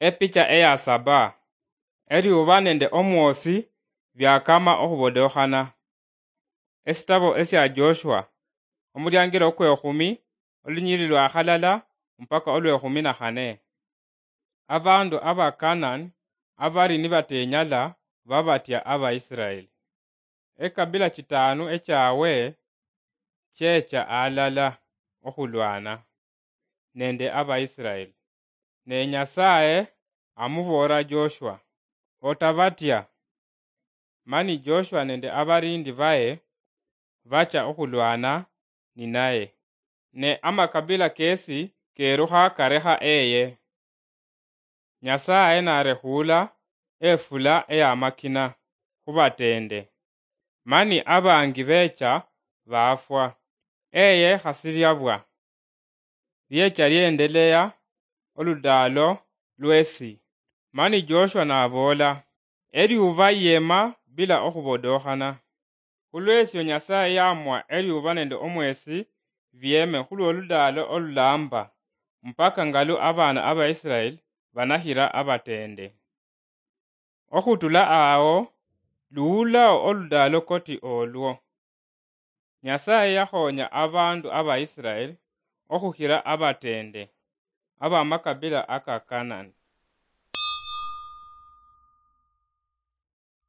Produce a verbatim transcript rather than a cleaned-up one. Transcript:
Epicha eya saba. Eri uva nende omwosi vyakama okhubodokhana. Esitabo esya Joshua omulyangilo okwekhumi olunyili lwa khalala mpaka olwekhumi na khane. Abandu aba Kanani abari nibatenyala babatya aba Israeli. Ekabila chitanu echawe checha alala okhulwana nende aba Israeli. Ne Nyasaye amubora Joshua otabatya. Mani Joshua nende abarindi baye bacha okhulwana ni naye. Ne amakabila kesi keruha kareha eye. Nyasaye narekhula efula eya makina khubatende. Mani abangi becha bafwa. Eye khasiryabwa. Lyecha liendelea oludalo lwesi. Mani Joshua nabola eri uva yema bila okhubodokhana. Khulwesyo Nyasaye yamwa eri uva nende omwesi vyeme khulwo oludalo olulamba mpaka ngalu abana aba Israeli banahira abatende. Okhutula awo luulao oludalo koti olwo. Nyasaye yakhonya abandu aba Israeli okhukhira abatende aba makabila aka Kanani.